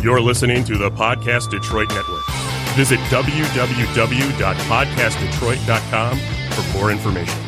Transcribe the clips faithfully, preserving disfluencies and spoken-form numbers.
You're listening to the Podcast Detroit Network. Visit w w w dot podcast detroit dot com for more information.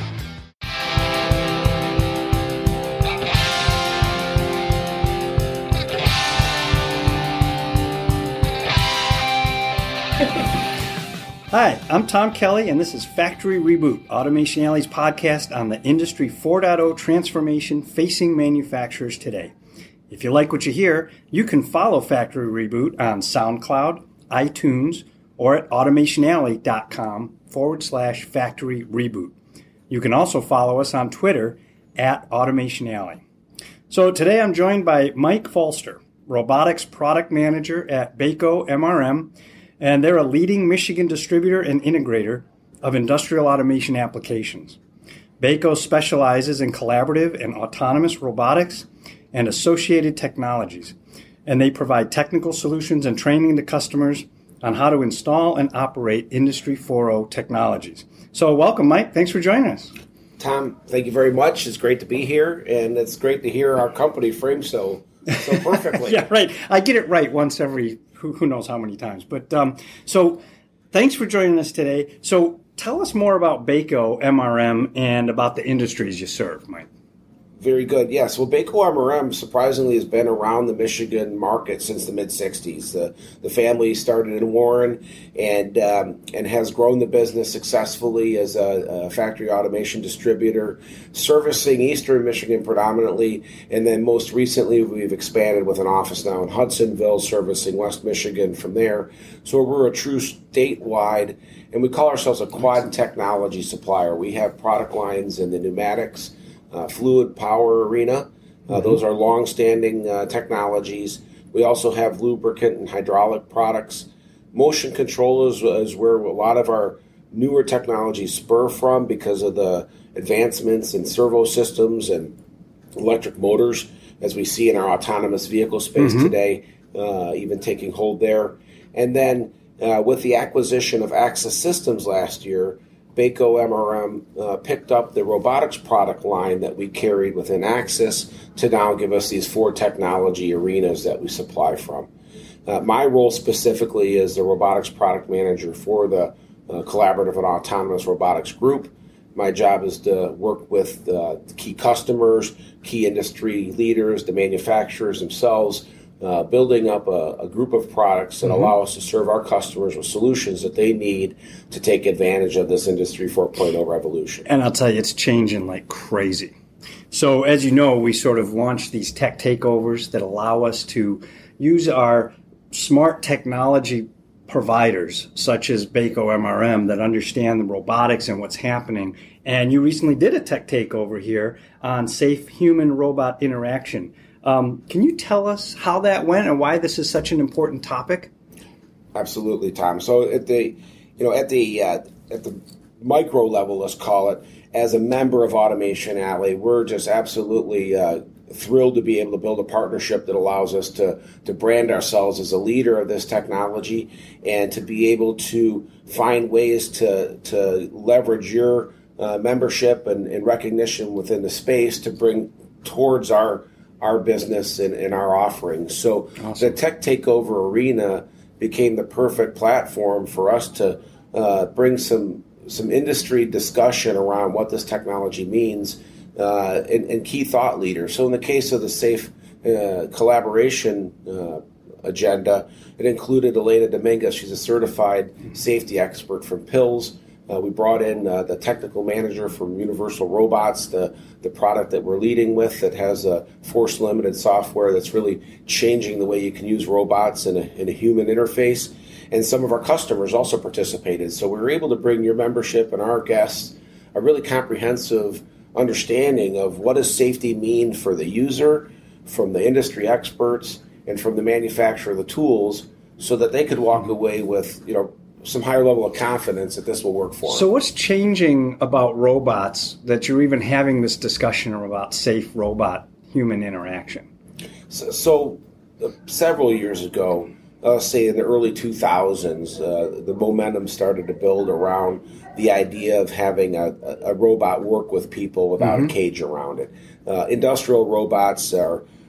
Hi, I'm Tom Kelly, and this is Factory Reboot, Automation Alley's podcast on the Industry four point oh transformation facing manufacturers today. If you like what you hear, you can follow Factory Reboot on SoundCloud, iTunes, or at automationalley.com forward slash Factory Reboot. You can also follow us on Twitter at Automation Alley. So today I'm joined by Mike Falster, Robotics Product Manager at Bako M R M, and they're a leading Michigan distributor and integrator of industrial automation applications. Bako specializes in collaborative and autonomous robotics and associated technologies, and they provide technical solutions and training to customers on how to install and operate Industry four point oh technologies. So welcome, Mike. Thanks for joining us. Tom, thank you very much. It's great to be here, and it's great to hear our company framed so so perfectly. Yeah, right. I get it right once every who, who knows how many times. But um, so thanks for joining us today. So tell us more about Bako M R M and about the industries you serve, Mike. Very good. Yes. Well, Bako M R M surprisingly has been around the Michigan market since the mid sixties. The the family started in Warren and um, and has grown the business successfully as a, a factory automation distributor, servicing Eastern Michigan predominantly, and then most recently we've expanded with an office now in Hudsonville, servicing West Michigan from there. So we're a true statewide, and we call ourselves a quad technology supplier. We have product lines in the pneumatics, Uh, fluid power arena. Uh, mm-hmm. Those are long-standing uh, technologies. We also have lubricant and hydraulic products. Motion control is, is where a lot of our newer technologies spur from because of the advancements in servo systems and electric motors, as we see in our autonomous vehicle space mm-hmm. today, uh, even taking hold there. And then uh, with the acquisition of Axis Systems last year, Bako M R M uh, picked up the robotics product line that we carried within Axis to now give us these four technology arenas that we supply from. Uh, my role specifically is the robotics product manager for the uh, collaborative and autonomous robotics group. My job is to work with uh, key customers, key industry leaders, the manufacturers themselves, Uh, building up a, a group of products that mm-hmm. allow us to serve our customers with solutions that they need to take advantage of this Industry four point oh revolution. And I'll tell you, it's changing like crazy. So as you know, we sort of launched these tech takeovers that allow us to use our smart technology providers, such as Bako M R M, that understand the robotics and what's happening. And you recently did a tech takeover here on safe human-robot interaction. Um, can you tell us how that went and why this is such an important topic? Absolutely, Tom. So at the, you know, at the uh, at the micro level, let's call it, as a member of Automation Alley, we're just absolutely uh, thrilled to be able to build a partnership that allows us to to brand ourselves as a leader of this technology and to be able to find ways to to leverage your uh, membership and, and recognition within the space to bring towards our our business and, and our offerings. So awesome. The Tech Takeover Arena became the perfect platform for us to uh, bring some some industry discussion around what this technology means uh, and, and key thought leaders. So in the case of the safe uh, collaboration uh, agenda, it included Elena Dominguez. She's a certified safety expert from P I L S. Uh, we brought in uh, the technical manager from Universal Robots, the, the product that we're leading with that has a force-limited software that's really changing the way you can use robots in a, in a human interface. And some of our customers also participated. So we were able to bring your membership and our guests a really comprehensive understanding of what does safety mean for the user, from the industry experts, and from the manufacturer of the tools, so that they could walk away with, you know, some higher level of confidence that this will work for them. So what's changing about robots that you're even having this discussion about safe robot-human interaction? So, so uh, several years ago, uh, say in the early two thousands, uh, the momentum started to build around the idea of having a, a robot work with people without mm-hmm. a cage around it. Uh, industrial robots are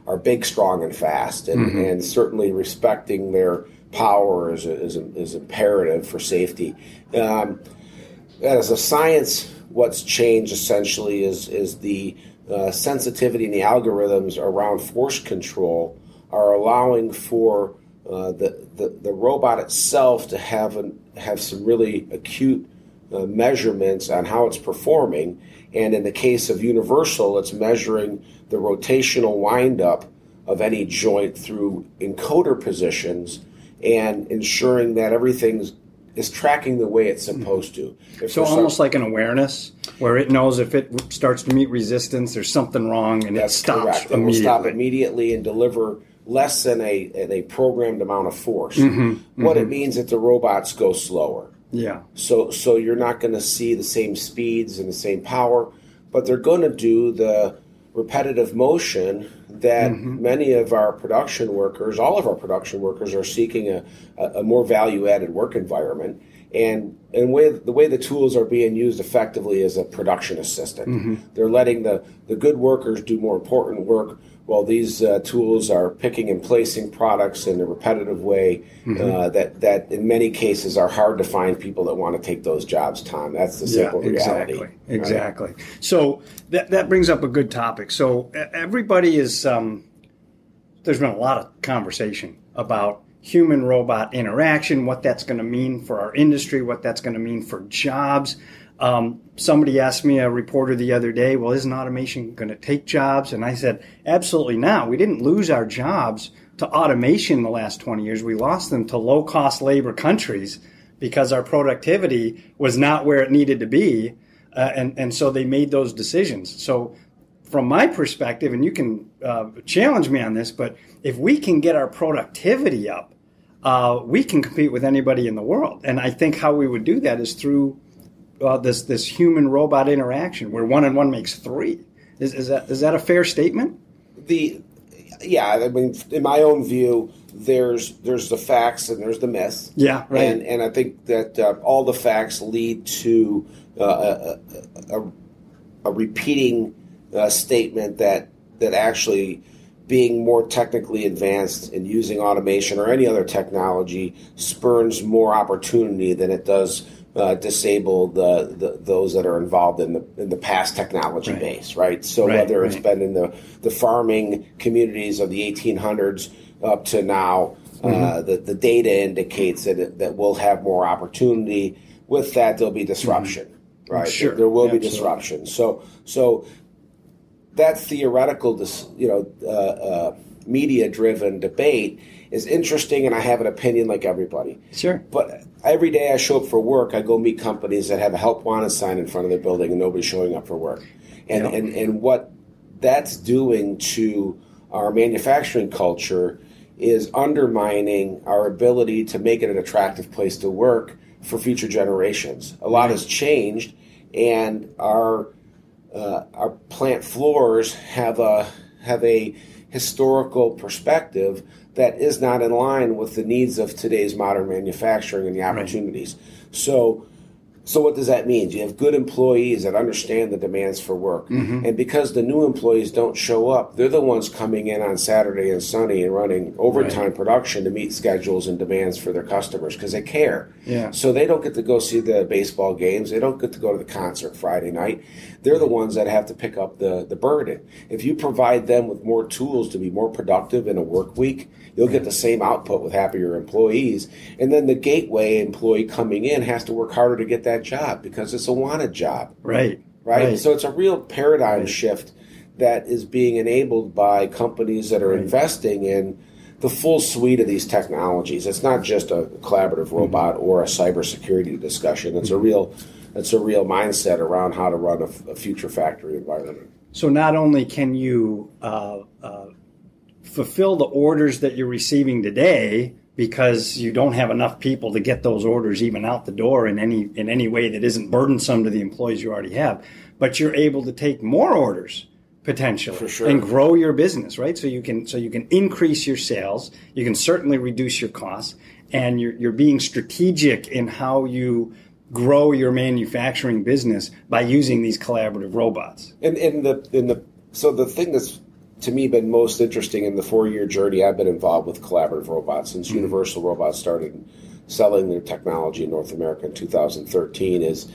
are big, strong, and fast, and, Mm-hmm. and certainly respecting their power is is, is imperative for safety. Um, as a science, what's changed essentially is is the uh, sensitivity and the algorithms around force control are allowing for uh, the, the the robot itself to have an, have some really acute uh, measurements on how it's performing. And in the case of Universal, it's measuring the rotational windup of any joint through encoder positions and ensuring that everything's is tracking the way it's supposed to. If So for almost some- like an awareness where it knows if it starts to meet resistance, there's something wrong, and it That's stops correct. It will immediately. stop immediately and deliver less than a, than a programmed amount of force. Mm-hmm. What it means is that the robots go slower. Yeah. So so you're not going to see the same speeds and the same power, but they're going to do the repetitive motion that Mm-hmm. many of our production workers, all of our production workers, are seeking a, a, a more value-added work environment. And and way, the way the tools are being used effectively as a production assistant. Mm-hmm. They're letting the, the good workers do more important work while these uh, tools are picking and placing products in a repetitive way Mm-hmm. uh, that, that in many cases are hard to find people that want to take those jobs, Tom. That's the simple yeah, reality. exactly, right? exactly. So that that brings up a good topic. So e- everybody is um, there's been a lot of conversation about human-robot interaction, what that's going to mean for our industry, what that's going to mean for jobs. Um, somebody asked me, a reporter the other day, well, isn't automation going to take jobs? And I said, absolutely not. We didn't lose our jobs to automation the last twenty years. We lost them to low-cost labor countries because our productivity was not where it needed to be. Uh, and, and so they made those decisions. So from my perspective, and you can uh, challenge me on this, but if we can get our productivity up, uh, we can compete with anybody in the world. And I think how we would do that is through uh, this this human-robot interaction where one and one makes three. Is, is that is that a fair statement? The yeah, I mean, in my own view, there's there's the facts and there's the myths. Yeah, right. And and I think that uh, all the facts lead to uh, a, a, a repeating uh, statement that that actually being more technically advanced and using automation or any other technology spurns more opportunity than it does uh, disable the, the those that are involved in the in the past technology Right. base, right? So Right, whether it's right. been in the, the farming communities of the eighteen hundreds up to now, Mm-hmm. uh, the, the data indicates that it, that we'll have more opportunity. With that, there'll be disruption, right? Mm-hmm. Sure, There will be absolutely. disruption. So so that theoretical, dis, you know, uh, uh, media-driven debate is interesting, and I have an opinion like everybody. Sure. But every day I show up for work, I go meet companies that have a help wanted sign in front of their building, and nobody's showing up for work. And Yeah. and and what that's doing to our manufacturing culture is undermining our ability to make it an attractive place to work for future generations. A lot has changed, and our uh, our plant floors have a have a historical perspective that is not in line with the needs of today's modern manufacturing and the opportunities. So, so what does that mean? You have good employees that understand the demands for work. Mm-hmm. And because the new employees don't show up, they're the ones coming in on Saturday and Sunday and running overtime Right. production to meet schedules and demands for their customers because they care. Yeah. So they don't get to go see the baseball games. They don't get to go to the concert Friday night. They're the ones that have to pick up the, the burden. If you provide them with more tools to be more productive in a work week, you'll get the same output with happier employees. And then the gateway employee coming in has to work harder to get that job because it's a wanted job. Right. Right? So it's a real paradigm shift that is being enabled by companies that are Right. investing in the full suite of these technologies. It's not just a collaborative robot or a cybersecurity discussion. It's a real it's a real mindset around how to run a, a future factory environment. So not only can you uh, uh, fulfill the orders that you're receiving today because you don't have enough people to get those orders even out the door in any in any way that isn't burdensome to the employees you already have, but you're able to take more orders potentially For sure. and grow your business, right? So you can so you can increase your sales, you can certainly reduce your costs, and you're you're being strategic in how you grow your manufacturing business by using these collaborative robots. And in the in the so the thing that's to me, been most interesting in the four-year journey I've been involved with collaborative robots since mm-hmm. Universal Robots started selling their technology in North America in two thousand thirteen is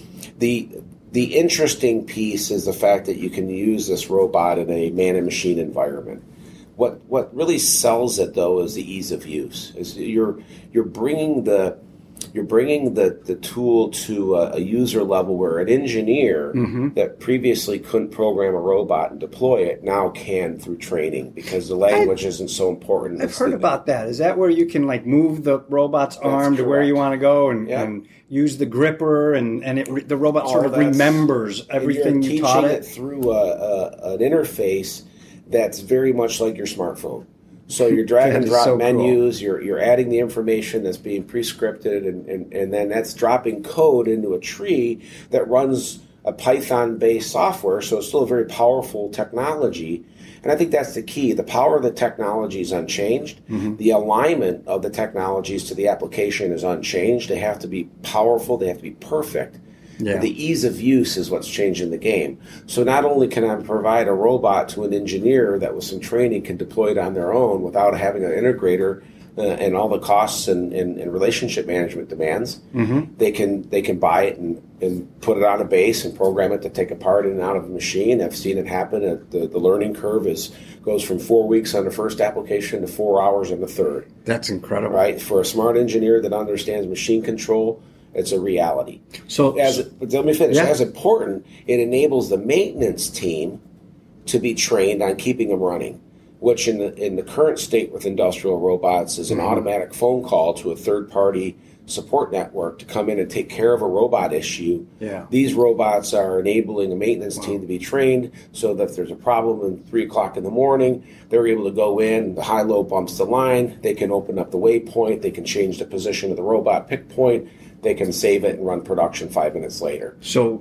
the the interesting piece is the fact that you can use this robot in a man and machine environment. What what really sells it though is the ease of use. Is you're you're bringing the you're bringing the, the tool to a, a user level where an engineer mm-hmm. that previously couldn't program a robot and deploy it now can through training because the language I've, isn't so important. I've heard the, about that. Is that where you can like move the robot's arm to where you want to go and, yeah. and use the gripper and, and it, the robot All sort of remembers everything you taught it? Teaching it through a, a, an interface that's very much like your smartphone. So you're drag and drop so menus, cool. you're you're adding the information that's being pre-scripted, and, and, and then that's dropping code into a tree that runs a Python-based software, so it's still a very powerful technology. And I think that's the key. The power of the technology is unchanged. Mm-hmm. The alignment of the technologies to the application is unchanged. They have to be powerful. They have to be perfect. Yeah. The ease of use is what's changing the game. So not only can I provide a robot to an engineer that with some training can deploy it on their own without having an integrator uh, and all the costs and, and, and relationship management demands, mm-hmm. they can they can buy it and, and put it on a base and program it to take apart in and out of a machine. I've seen it happen. The, the learning curve is goes from four weeks on the first application to four hours on the third. That's incredible. Right? For a smart engineer that understands machine control, it's a reality. So, as but let me finish. Yeah. As important, it enables the maintenance team to be trained on keeping them running, which in the in the current state with industrial robots is an mm-hmm. automatic phone call to a third-party support network to come in and take care of a robot issue. Yeah. These robots are enabling a maintenance wow. team to be trained so that if there's a problem at three o'clock in the morning, they're able to go in, the high-low bumps the line, they can open up the waypoint, they can change the position of the robot pick point, they can save it and run production five minutes later. So,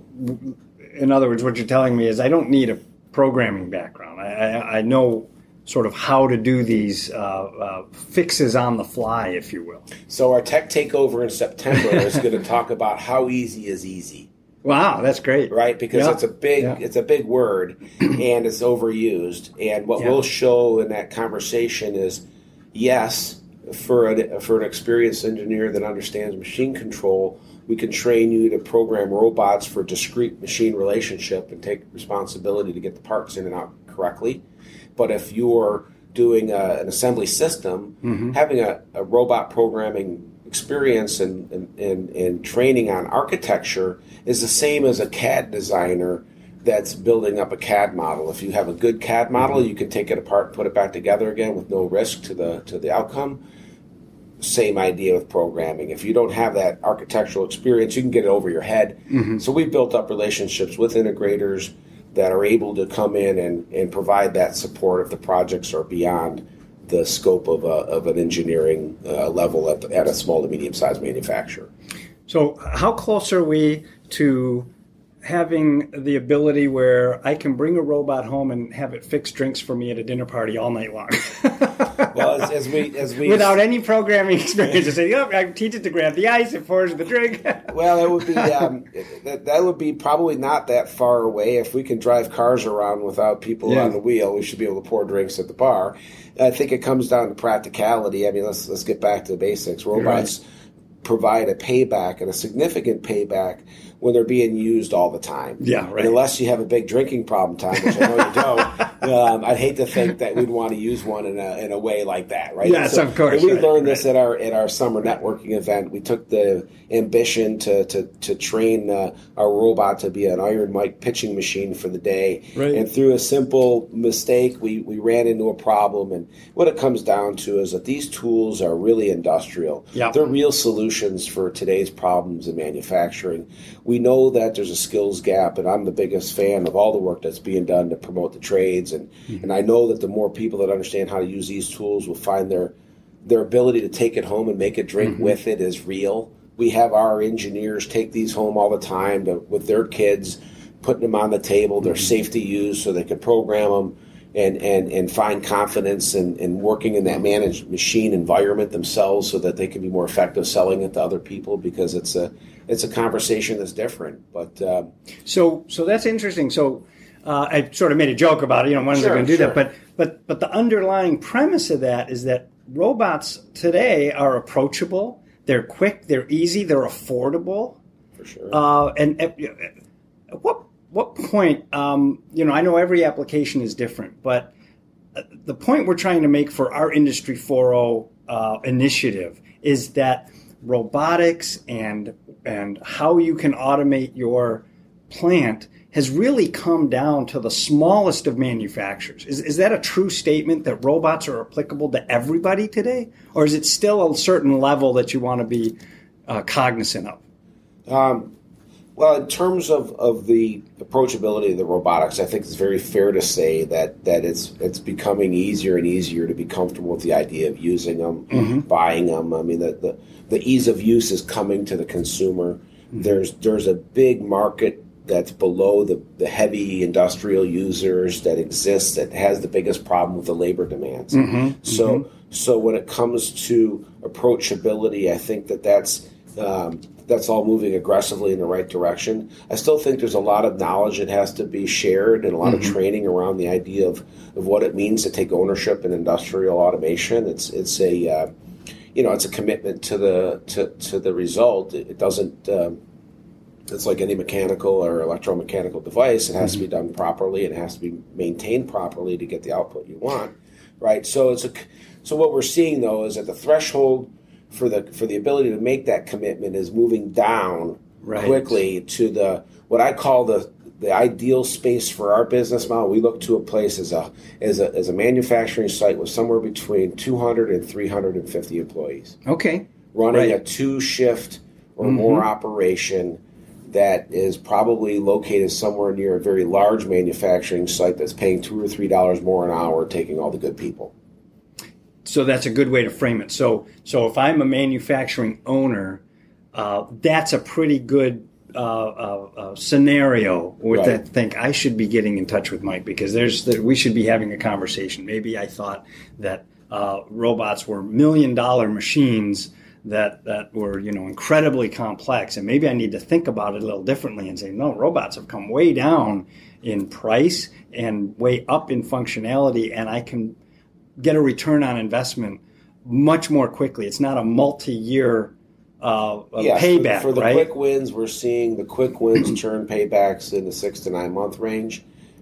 in other words, what you're telling me is I don't need a programming background. I, I, I know sort of how to do these uh, uh, fixes on the fly, if you will. So our tech takeover in September is going to talk about how easy is easy. Wow, that's great. Right? Because yeah. it's a big yeah. it's a big word and it's overused. And what yeah. we'll show in that conversation is, yes, for an, for an experienced engineer that understands machine control, we can train you to program robots for discrete machine relationship and take responsibility to get the parts in and out correctly. But if you're doing a, an assembly system, mm-hmm. having a, a robot programming experience and, and, and, and training on architecture is the same as a C A D designer that's building up a C A D model. If you have a good C A D model, mm-hmm. you can take it apart and put it back together again with no risk to the to the outcome. Same idea with programming. If you don't have that architectural experience, you can get it over your head. Mm-hmm. So we've built up relationships with integrators that are able to come in and, and provide that support if the projects are beyond the scope of, a, of an engineering uh, level at, at a small to medium-sized manufacturer. So how close are we to having the ability where I can bring a robot home and have it fix drinks for me at a dinner party all night long? Well, as, as we as we without any programming experience, just say, "Oh, I teach it to grab the ice, it pours the drink." Well, it would be um, that that would be probably not that far away. If we can drive cars around without people yeah. on the wheel, we should be able to pour drinks at the bar. I think it comes down to practicality. I mean, let's let's get back to the basics. Robots right. provide a payback and a significant payback when they're being used all the time. Yeah, right. And unless you have a big drinking problem, Tom, which I know you don't, um, I'd hate to think that we'd want to use one in a in a way like that, right? Yes, so, of course. We right, learned right. this at our at our summer networking event. We took the ambition to to to train uh, our robot to be an iron mic pitching machine for the day, right. and through a simple mistake, we we ran into a problem. And what it comes down to is that these tools are really industrial. Yep. They're real solutions for today's problems in manufacturing. We know that there's a skills gap, and I'm the biggest fan of all the work that's being done to promote the trades. And, mm-hmm. and I know that the more people that understand how to use these tools will find their their ability to take it home and make a drink mm-hmm. with it is real. We have our engineers take these home all the time to, with their kids, putting them on the table. They're mm-hmm. safe to use so they can program them and, and, and find confidence in, in working in that managed machine environment themselves so that they can be more effective selling it to other people, because it's a it's a conversation that's different. But uh, so so that's interesting. So uh, I sort of made a joke about it. You know, when sure, they're going to do sure. that, but but but the underlying premise of that is that robots today are approachable. They're quick. They're easy. They're affordable. For sure. Uh, and at, at what what point? Um, you know, I know every application is different, but the point we're trying to make for our Industry four point oh uh, initiative is that robotics and and how you can automate your plant has really come down to the smallest of manufacturers. Is is that a true statement that robots are applicable to everybody today, or is it still a certain level that you want to be uh, cognizant of? Um, well, in terms of, of the approachability of the robotics, I think it's very fair to say that, that it's it's becoming easier and easier to be comfortable with the idea of using them, mm-hmm. buying them. I mean, the, the the ease of use is coming to the consumer. Mm-hmm. There's there's a big market that's below the, the heavy industrial users that exists that has the biggest problem with the labor demands. Mm-hmm. So mm-hmm. so when it comes to approachability, I think that that's um, that's all moving aggressively in the right direction. I still think there's a lot of knowledge that has to be shared and a lot mm-hmm. of training around the idea of, of what it means to take ownership in industrial automation. It's it's a uh, you know it's a commitment to the to, to the result. It, it doesn't. Um, it's like any mechanical or electromechanical device. It has mm-hmm. to be done properly and it has to be maintained properly to get the output you want, right? So it's a so what we're seeing though is that the threshold for the for the ability to make that commitment is moving down right. quickly to the what I call the the ideal space for our business model. We look to a place as a as a as a manufacturing site with somewhere between two hundred and three hundred fifty employees. Okay. Running right. a two shift or mm-hmm. more operation that is probably located somewhere near a very large manufacturing site that's paying two or three dollars more an hour, taking all the good people. So that's a good way to frame it. So, so if I'm a manufacturing owner, uh, that's a pretty good uh, uh, uh, scenario with right. that. Think I should be getting in touch with Mike because there's the, we should be having a conversation. Maybe I thought that uh, robots were million dollar machines that that were you know incredibly complex, and maybe I need to think about it a little differently and say, no, robots have come way down in price and way up in functionality, and I can get a return on investment much more quickly. It's not a multi-year uh, yeah, payback, for, for the right? quick wins, we're seeing the quick wins churn paybacks in the six to nine month range.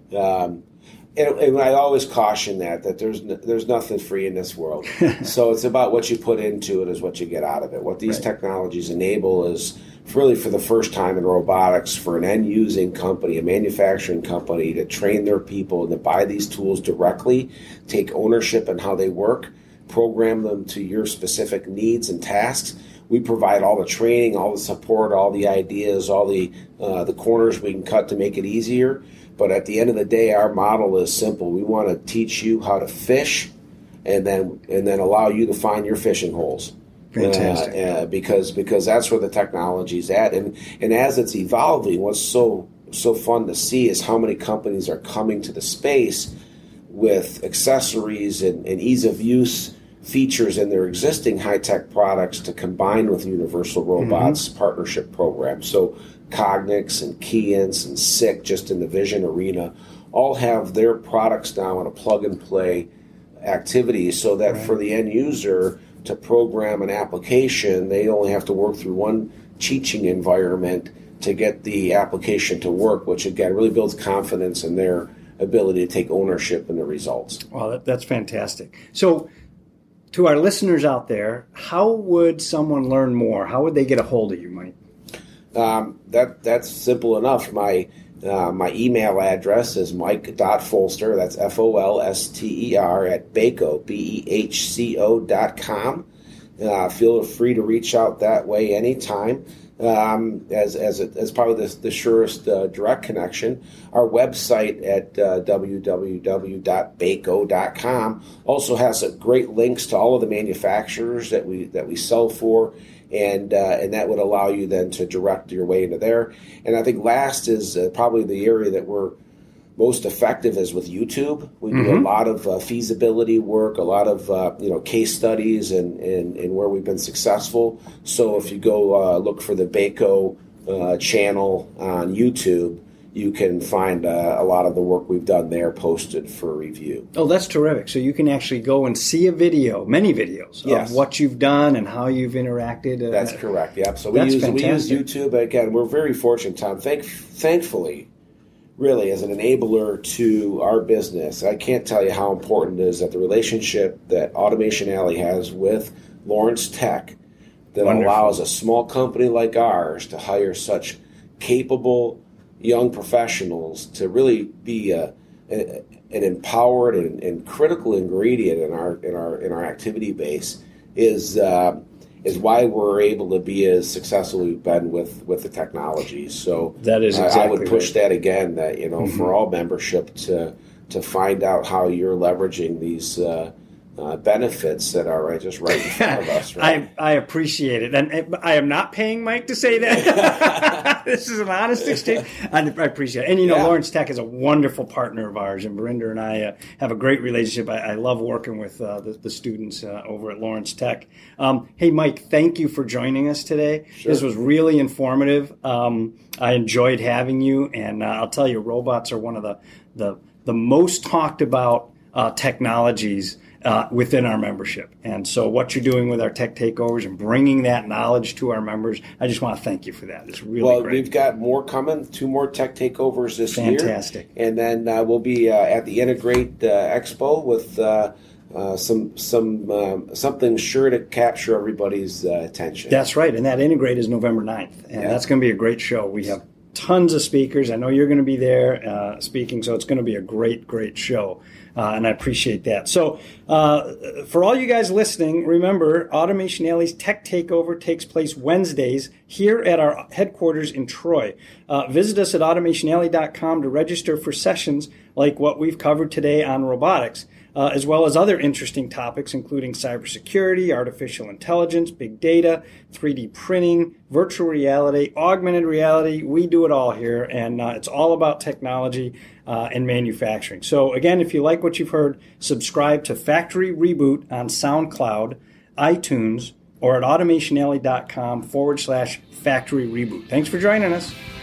Um, and, and I always caution that that there's n- there's nothing free in this world. So it's about what you put into it is what you get out of it. What these right. technologies enable is really for the first time in robotics for an end-using company, a manufacturing company, to train their people and to buy these tools directly, take ownership in how they work, program them to your specific needs and tasks. We provide all the training, all the support, all the ideas, all the uh, the corners we can cut to make it easier. But at the end of the day, our model is simple. We want to teach you how to fish and then and then allow you to find your fishing holes. Fantastic. Uh, uh, because because that's where the technology's at, and and as it's evolving, what's so so fun to see is how many companies are coming to the space with accessories and, and ease of use features in their existing high tech products to combine with Universal Robots mm-hmm. partnership programs. So Cognex and Keyence and S I C, just in the vision arena, all have their products now in a plug and play activity, so that right. for the end user to program an application, they only have to work through one teaching environment to get the application to work, which again really builds confidence in their ability to take ownership in the results. Well, that, that's fantastic. So to our listeners out there, how would someone learn more? How would they get a hold of you, Mike? Um, that that's simple enough. My uh, my email address is mike dot folster, that's F O L S T E R, at Behco, B E H C O dot com. Uh, feel free to reach out that way anytime. Um, as as a, as probably the, the surest uh, direct connection. Our website at uh, w w w dot behco dot com also has a great links to all of the manufacturers that we that we sell for, and uh, and that would allow you then to direct your way into there. And I think last is uh, probably the area that we're most effective is with YouTube. We mm-hmm. do a lot of uh, feasibility work, a lot of uh, you know case studies, and, and, and where we've been successful. So if you go uh, look for the Behco uh, channel on YouTube, you can find uh, a lot of the work we've done there posted for review. Oh, that's terrific. So you can actually go and see a video, many videos, yes. of what you've done and how you've interacted. Uh, that's correct, yep. So we that's use, we use fantastic. YouTube. Again, we're very fortunate, Tom. Thank, thankfully, really, as an enabler to our business, I can't tell you how important it is that the relationship that Automation Alley has with Lawrence Tech that Wonderful. allows a small company like ours to hire such capable young professionals to really be a, a, an empowered and, and critical ingredient in our in our in our activity base is uh, is why we're able to be as successful as we've been with, with the technology. So that is exactly I, I would push right. that again. That you know, mm-hmm. for all membership to to find out how you're leveraging these. Uh, Uh, benefits that are right, just right in front of us. Right? I, I appreciate it. And I am not paying Mike to say that. This is an honest exchange. I, I appreciate it. And, you know, yeah. Lawrence Tech is a wonderful partner of ours, and Barinder and I uh, have a great relationship. I, I love working with uh, the, the students uh, over at Lawrence Tech. Um, hey, Mike, thank you for joining us today. Sure. This was really informative. Um, I enjoyed having you, and uh, I'll tell you, robots are one of the, the, the most talked about uh, technologies Uh, within our membership. And so what you're doing with our tech takeovers and bringing that knowledge to our members, I just want to thank you for that. It's really well, great. We've got more coming, two more tech takeovers this Fantastic. year. Fantastic. And then uh, we'll be uh, at the Integrate uh, Expo with uh, uh, some some um, something sure to capture everybody's uh, attention. That's right. And that Integrate is November ninth. And yeah. that's going to be a great show. We have tons of speakers. I know you're going to be there uh, speaking, so it's going to be a great, great show. Uh, and I appreciate that. So uh, for all you guys listening, remember, Automation Alley's Tech Takeover takes place Wednesdays here at our headquarters in Troy. Uh, visit us at automation alley dot com to register for sessions like what we've covered today on robotics, uh, as well as other interesting topics, including cybersecurity, artificial intelligence, big data, three D printing, virtual reality, augmented reality. We do it all here, and uh, it's all about technology uh, and manufacturing. So again, if you like what you've heard, subscribe to Factory Reboot on SoundCloud, iTunes, or at automation alley dot com forward slash factory reboot. Thanks for joining us.